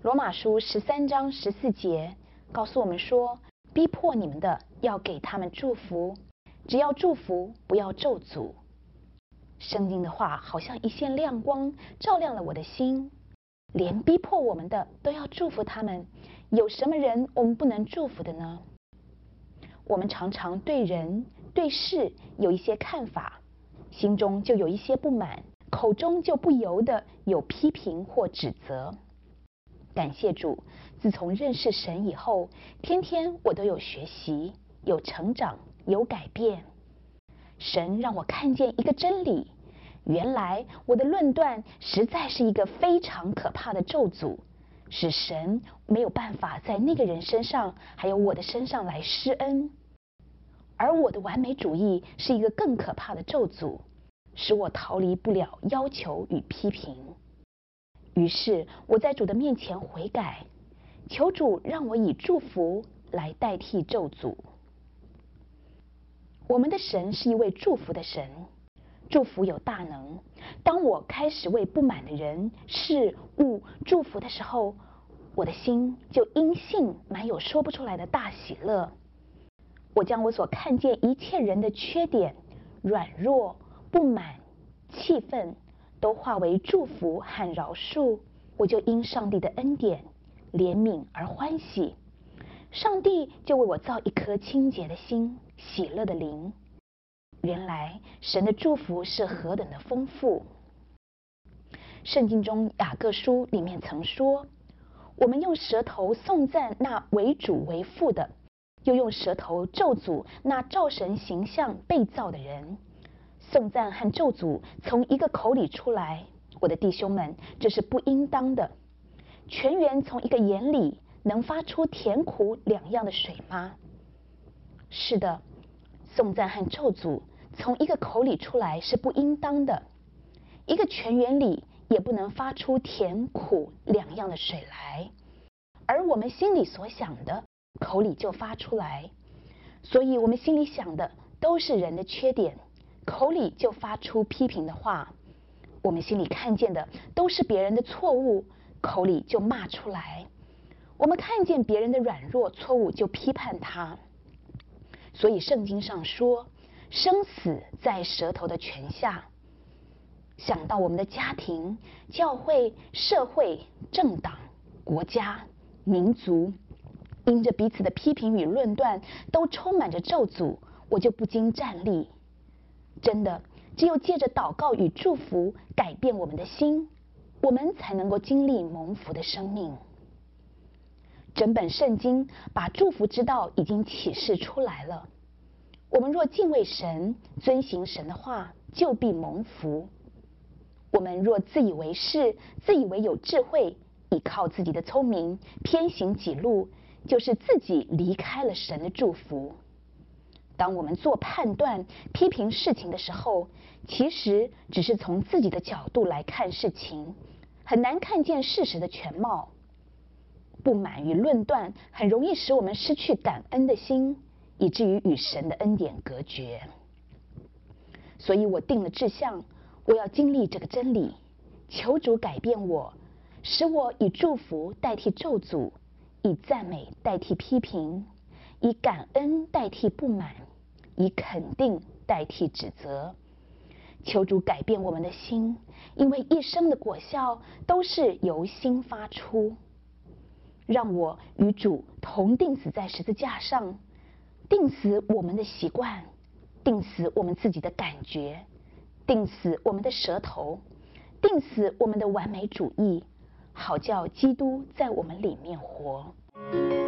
罗马书13章14节告诉我们说，逼迫你们的要给他们祝福，只要祝福，不要咒诅。圣经的话好像一线亮光，照亮了我的心。连逼迫我们的都要祝福他们，有什么人我们不能祝福的呢？我们常常对人对事有一些看法，心中就有一些不满，口中就不由得有批评或指责。感谢主，自从认识神以后，天天我都有学习，有成长，有改变。神让我看见一个真理，原来我的论断实在是一个非常可怕的咒诅，使神没有办法在那个人身上还有我的身上来施恩。而我的完美主义是一个更可怕的咒诅，使我逃离不了要求与批评。于是我在主的面前悔改，求主让我以祝福来代替咒诅。我们的神是一位祝福的神，祝福有大能。当我开始为不满的人事物祝福的时候，我的心就因信满有说不出来的大喜乐。我将我所看见一切人的缺点、软弱、不满、气愤，都化为祝福和饶恕。我就因上帝的恩典、怜悯而欢喜。上帝就为我造一颗清洁的心，喜乐的灵。原来神的祝福是何等的丰富。圣经中雅各书里面曾说，我们用舌头颂赞那为主为父的，又用舌头咒诅那照神形象被造的人。颂赞和咒诅从一个口里出来，我的弟兄们，这是不应当的。泉源从一个眼里能发出甜苦两样的水吗？是的，颂赞和咒诅从一个口里出来是不应当的。一个泉源里也不能发出甜苦两样的水来，而我们心里所想的，口里就发出来。所以我们心里想的都是人的缺点，口里就发出批评的话。我们心里看见的都是别人的错误，口里就骂出来。我们看见别人的软弱错误，就批判他。所以圣经上说，生死在舌头的泉下。想到我们的家庭、教会、社会、政党、国家、民族，因着彼此的批评与论断，都充满着咒诅，我就不禁站立。真的，只有借着祷告与祝福改变我们的心，我们才能够经历蒙福的生命。整本圣经把祝福之道已经启示出来了。我们若敬畏神，遵行神的话，就必蒙福。我们若自以为是，自以为有智慧，依靠自己的聪明，偏行己路，就是自己离开了神的祝福。当我们做判断、批评事情的时候，其实只是从自己的角度来看事情，很难看见事实的全貌。不满与论断很容易使我们失去感恩的心，以至于与神的恩典隔绝。所以我定了志向，我要经历这个真理，求主改变我，使我以祝福代替咒诅，以赞美代替批评，以感恩代替不满，以肯定代替指责。求主改变我们的心，因为一生的果效都是由心发出。让我与主同钉死在十字架上，钉死我们的习惯，钉死我们自己的感觉，钉死我们的舌头，钉死我们的完美主义，好叫基督在我们里面活。